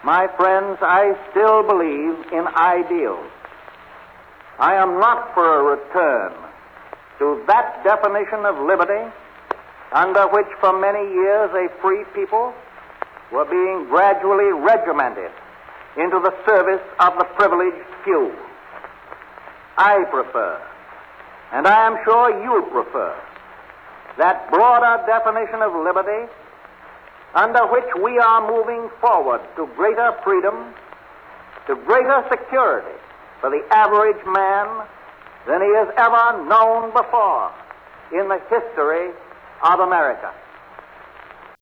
My friends, I still believe in ideals. I am not for a return to that definition of liberty under which for many years a free people were being gradually regimented into the service of the privileged few. I prefer, and I am sure you prefer, that broader definition of liberty under which we are moving forward to greater freedom, to greater security for the average man than he has ever known before in the history of America.